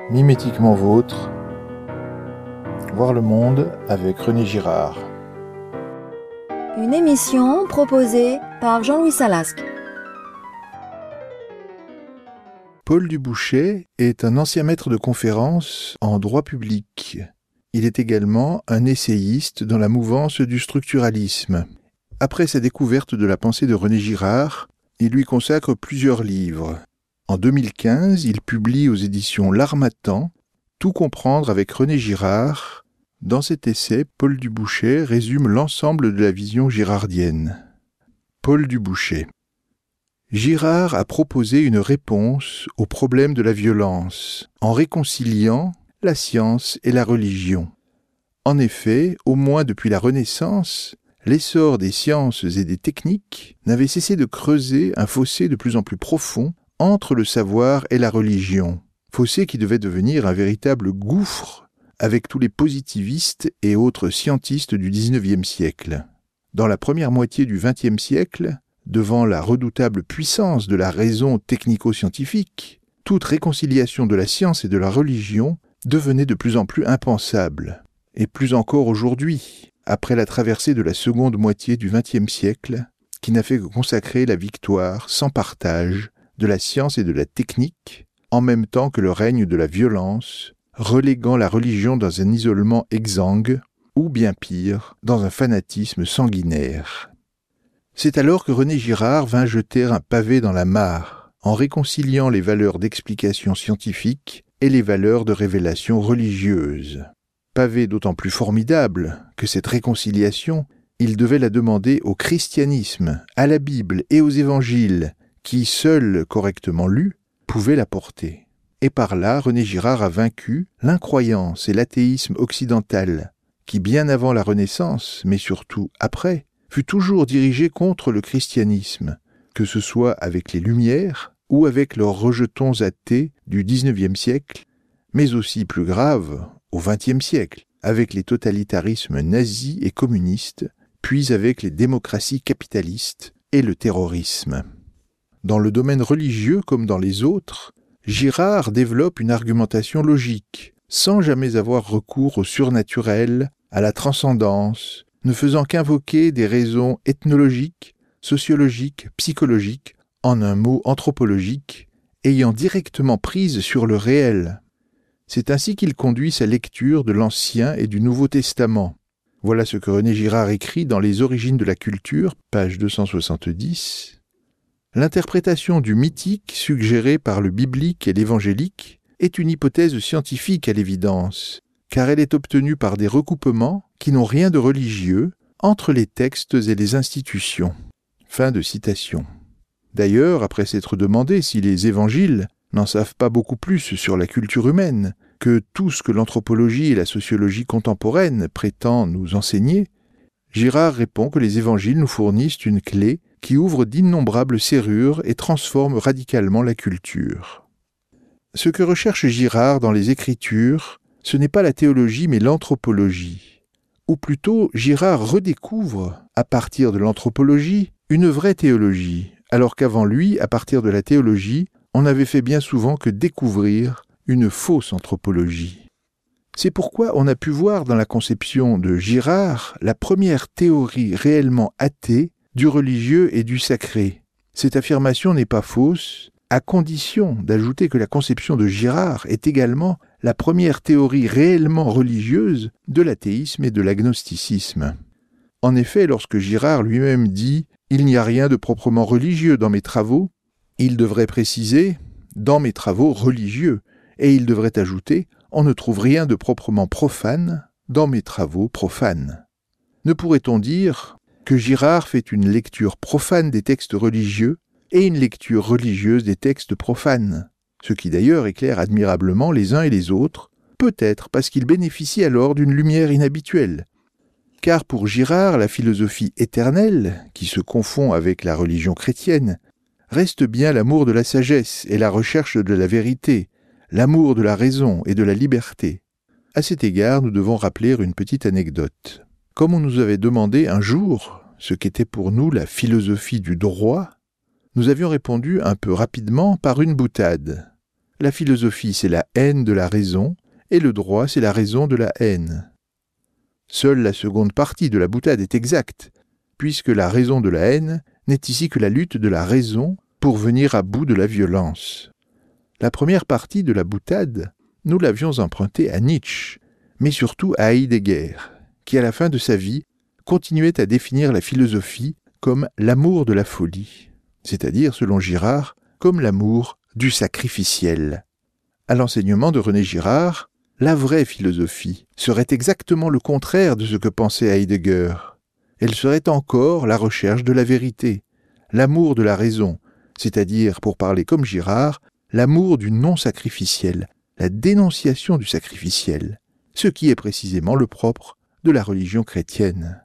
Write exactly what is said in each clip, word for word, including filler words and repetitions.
Mimétiquement vôtre, voir le monde avec René Girard. Une émission proposée par Jean-Louis Salasque. Paul Dubouchet est un ancien maître de conférences en droit public. Il est également un essayiste dans la mouvance du structuralisme. Après sa découverte de la pensée de René Girard, il lui consacre plusieurs livres. En deux mille quinze, il publie aux éditions L'Harmattan « Tout comprendre avec René Girard ». Dans cet essai, Paul Dubouchet résume l'ensemble de la vision girardienne. Paul Dubouchet. Girard a proposé une réponse au problème de la violence, en réconciliant la science et la religion. En effet, au moins depuis la Renaissance, l'essor des sciences et des techniques n'avait cessé de creuser un fossé de plus en plus profond entre le savoir et la religion, fossé qui devait devenir un véritable gouffre avec tous les positivistes et autres scientistes du dix-neuvième siècle. Dans la première moitié du vingtième siècle, devant la redoutable puissance de la raison technico-scientifique, toute réconciliation de la science et de la religion devenait de plus en plus impensable. Et plus encore aujourd'hui, après la traversée de la seconde moitié du vingtième siècle, qui n'a fait que consacrer la victoire sans partage de la science et de la technique, en même temps que le règne de la violence, reléguant la religion dans un isolement exsangue, ou bien pire, dans un fanatisme sanguinaire. C'est alors que René Girard vint jeter un pavé dans la mare, en réconciliant les valeurs d'explication scientifique et les valeurs de révélation religieuse. Pavé d'autant plus formidable que cette réconciliation, il devait la demander au christianisme, à la Bible et aux évangiles, qui, seuls correctement lus, pouvaient la porter. Et par là, René Girard a vaincu l'incroyance et l'athéisme occidental, qui bien avant la Renaissance, mais surtout après, fut toujours dirigé contre le christianisme, que ce soit avec les Lumières ou avec leurs rejetons athées du dix-neuvième siècle, mais aussi plus grave, au vingtième siècle, avec les totalitarismes nazis et communistes, puis avec les démocraties capitalistes et le terrorisme. Dans le domaine religieux comme dans les autres, Girard développe une argumentation logique, sans jamais avoir recours au surnaturel, à la transcendance, ne faisant qu'invoquer des raisons ethnologiques, sociologiques, psychologiques, en un mot anthropologiques, ayant directement prise sur le réel. C'est ainsi qu'il conduit sa lecture de l'Ancien et du Nouveau Testament. Voilà ce que René Girard écrit dans Les Origines de la culture, page deux cent soixante-dix. L'interprétation du mythique suggérée par le biblique et l'évangélique est une hypothèse scientifique à l'évidence, car elle est obtenue par des recoupements qui n'ont rien de religieux entre les textes et les institutions. Fin de citation. D'ailleurs, après s'être demandé si les évangiles n'en savent pas beaucoup plus sur la culture humaine que tout ce que l'anthropologie et la sociologie contemporaine prétendent nous enseigner, Girard répond que les évangiles nous fournissent une clé qui ouvre d'innombrables serrures et transforme radicalement la culture. Ce que recherche Girard dans les Écritures, ce n'est pas la théologie mais l'anthropologie. Ou plutôt, Girard redécouvre, à partir de l'anthropologie, une vraie théologie, alors qu'avant lui, à partir de la théologie, on n'avait fait bien souvent que découvrir une fausse anthropologie. C'est pourquoi on a pu voir dans la conception de Girard la première théorie réellement athée du religieux et du sacré. Cette affirmation n'est pas fausse, à condition d'ajouter que la conception de Girard est également la première théorie réellement religieuse de l'athéisme et de l'agnosticisme. En effet, lorsque Girard lui-même dit « Il n'y a rien de proprement religieux dans mes travaux », il devrait préciser « dans mes travaux religieux » et il devrait ajouter « On ne trouve rien de proprement profane dans mes travaux profanes ». Ne pourrait-on dire que Girard fait une lecture profane des textes religieux et une lecture religieuse des textes profanes, ce qui d'ailleurs éclaire admirablement les uns et les autres, peut-être parce qu'il bénéficie alors d'une lumière inhabituelle. Car pour Girard, la philosophie éternelle, qui se confond avec la religion chrétienne, reste bien l'amour de la sagesse et la recherche de la vérité, l'amour de la raison et de la liberté. À cet égard, nous devons rappeler une petite anecdote. Comme on nous avait demandé un jour ce qu'était pour nous la philosophie du droit, nous avions répondu un peu rapidement par une boutade. La philosophie, c'est la haine de la raison, et le droit, c'est la raison de la haine. Seule la seconde partie de la boutade est exacte, puisque la raison de la haine n'est ici que la lutte de la raison pour venir à bout de la violence. La première partie de la boutade, nous l'avions empruntée à Nietzsche, mais surtout à Heidegger, qui à la fin de sa vie continuait à définir la philosophie comme l'amour de la folie, c'est-à-dire, selon Girard, comme l'amour du sacrificiel. À l'enseignement de René Girard, la vraie philosophie serait exactement le contraire de ce que pensait Heidegger. Elle serait encore la recherche de la vérité, l'amour de la raison, c'est-à-dire, pour parler comme Girard, l'amour du non-sacrificiel, la dénonciation du sacrificiel, ce qui est précisément le propre de la religion chrétienne.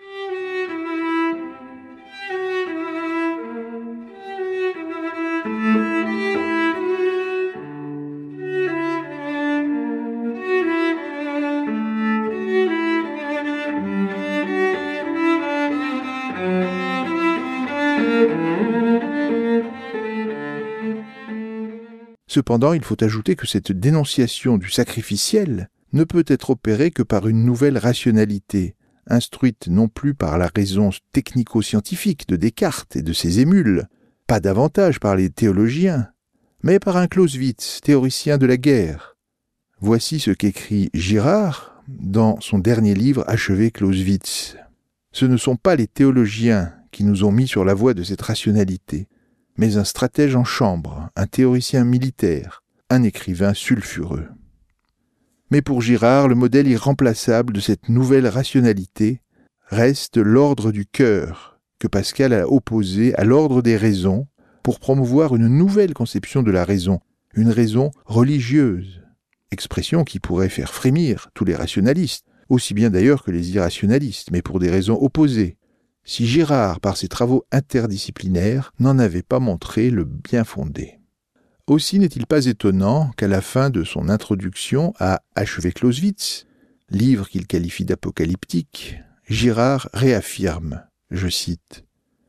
Cependant, il faut ajouter que cette dénonciation du sacrificiel ne peut être opérée que par une nouvelle rationalité, instruite non plus par la raison technico-scientifique de Descartes et de ses émules, pas davantage par les théologiens, mais par un Clausewitz, théoricien de la guerre. Voici ce qu'écrit Girard dans son dernier livre achevé Clausewitz. Ce ne sont pas les théologiens qui nous ont mis sur la voie de cette rationalité, mais un stratège en chambre, un théoricien militaire, un écrivain sulfureux. Mais pour Girard, le modèle irremplaçable de cette nouvelle rationalité reste l'ordre du cœur, que Pascal a opposé à l'ordre des raisons pour promouvoir une nouvelle conception de la raison, une raison religieuse, expression qui pourrait faire frémir tous les rationalistes, aussi bien d'ailleurs que les irrationalistes, mais pour des raisons opposées, si Girard, par ses travaux interdisciplinaires, n'en avait pas montré le bien fondé. Aussi n'est-il pas étonnant qu'à la fin de son introduction à Achever Clausewitz, livre qu'il qualifie d'apocalyptique, Girard réaffirme, je cite,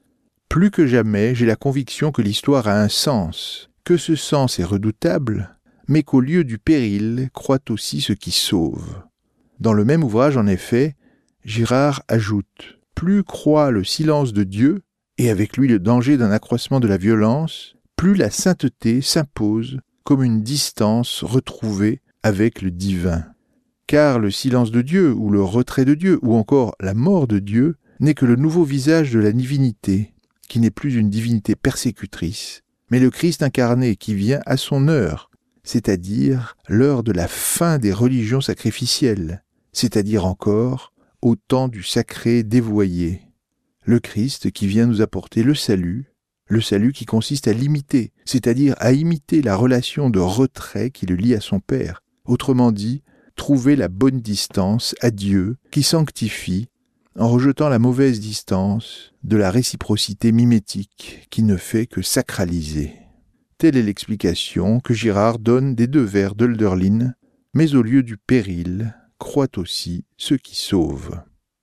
« Plus que jamais, j'ai la conviction que l'histoire a un sens, que ce sens est redoutable, mais qu'au lieu du péril croît aussi ce qui sauve. » Dans le même ouvrage, en effet, Girard ajoute « Plus croît le silence de Dieu, et avec lui le danger d'un accroissement de la violence, plus la sainteté s'impose comme une distance retrouvée avec le divin. Car le silence de Dieu, ou le retrait de Dieu, ou encore la mort de Dieu, n'est que le nouveau visage de la divinité, qui n'est plus une divinité persécutrice, mais le Christ incarné qui vient à son heure, c'est-à-dire l'heure de la fin des religions sacrificielles, c'est-à-dire encore au temps du sacré dévoyé. Le Christ qui vient nous apporter le salut, le salut qui consiste à l'imiter, c'est-à-dire à imiter la relation de retrait qui le lie à son Père. Autrement dit, trouver la bonne distance à Dieu qui sanctifie en rejetant la mauvaise distance de la réciprocité mimétique qui ne fait que sacraliser. Telle est l'explication que Girard donne des deux vers d'Hölderlin, mais au lieu du péril, croît aussi ce qui sauve.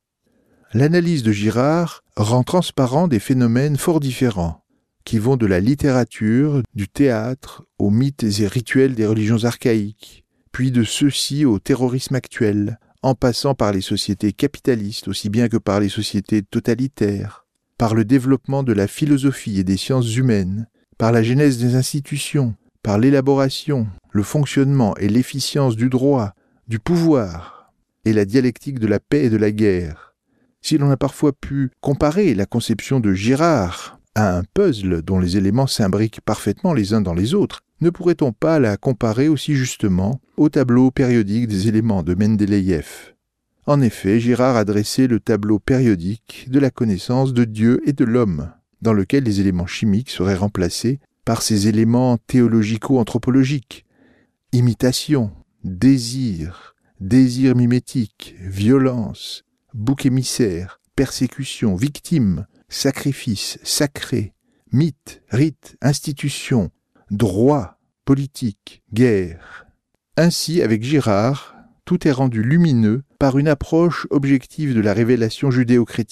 L'analyse de Girard rend transparent des phénomènes fort différents, qui vont de la littérature, du théâtre, aux mythes et rituels des religions archaïques, puis de ceux-ci au terrorisme actuel, en passant par les sociétés capitalistes aussi bien que par les sociétés totalitaires, par le développement de la philosophie et des sciences humaines, par la genèse des institutions, par l'élaboration, le fonctionnement et l'efficience du droit, du pouvoir, et la dialectique de la paix et de la guerre. Si l'on a parfois pu comparer la conception de Girard à un puzzle dont les éléments s'imbriquent parfaitement les uns dans les autres, ne pourrait-on pas la comparer aussi justement au tableau périodique des éléments de Mendeleïev? En effet, Girard a dressé le tableau périodique de la connaissance de Dieu et de l'homme, dans lequel les éléments chimiques seraient remplacés par ces éléments théologico-anthropologiques. Imitation, désir, désir mimétique, violence, bouc émissaire, persécution, victime, sacrifice, sacré, mythe, rite, institution, droit, politique, guerre. Ainsi, avec Girard, tout est rendu lumineux par une approche objective de la révélation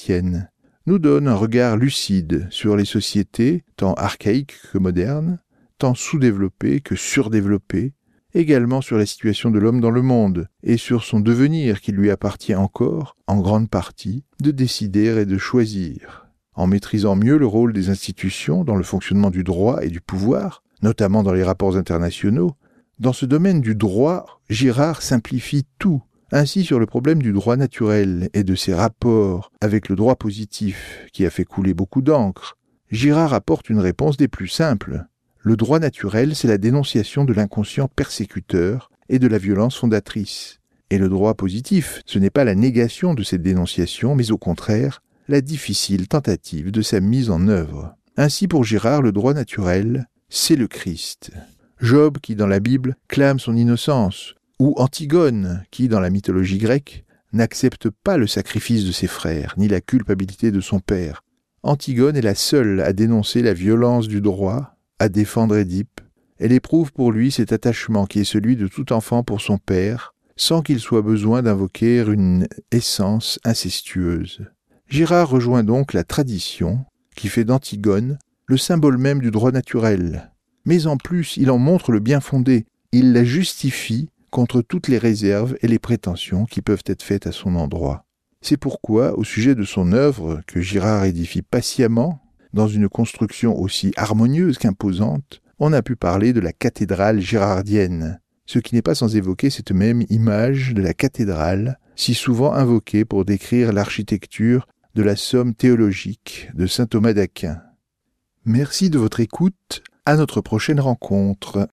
judéo-chrétienne, nous donne un regard lucide sur les sociétés, tant archaïques que modernes, tant sous-développée que surdéveloppée, également sur la situation de l'homme dans le monde et sur son devenir qu'il lui appartient encore, en grande partie, de décider et de choisir. En maîtrisant mieux le rôle des institutions dans le fonctionnement du droit et du pouvoir, notamment dans les rapports internationaux, dans ce domaine du droit, Girard simplifie tout. Ainsi, sur le problème du droit naturel et de ses rapports avec le droit positif, qui a fait couler beaucoup d'encre, Girard apporte une réponse des plus simples. Le droit naturel, c'est la dénonciation de l'inconscient persécuteur et de la violence fondatrice. Et le droit positif, ce n'est pas la négation de cette dénonciation, mais au contraire, la difficile tentative de sa mise en œuvre. Ainsi, pour Girard, le droit naturel, c'est le Christ. Job, qui dans la Bible clame son innocence, ou Antigone, qui, dans la mythologie grecque, n'accepte pas le sacrifice de ses frères, ni la culpabilité de son père. Antigone est la seule à dénoncer la violence du droit, à défendre Édipe. Elle éprouve pour lui cet attachement qui est celui de tout enfant pour son père, sans qu'il soit besoin d'invoquer une essence incestueuse. Girard rejoint donc la tradition, qui fait d'Antigone le symbole même du droit naturel. Mais en plus, il en montre le bien fondé, il la justifie contre toutes les réserves et les prétentions qui peuvent être faites à son endroit. C'est pourquoi, au sujet de son œuvre, que Girard édifie patiemment, dans une construction aussi harmonieuse qu'imposante, on a pu parler de la cathédrale girardienne, ce qui n'est pas sans évoquer cette même image de la cathédrale, si souvent invoquée pour décrire l'architecture de la somme théologique de saint Thomas d'Aquin. Merci de votre écoute, à notre prochaine rencontre.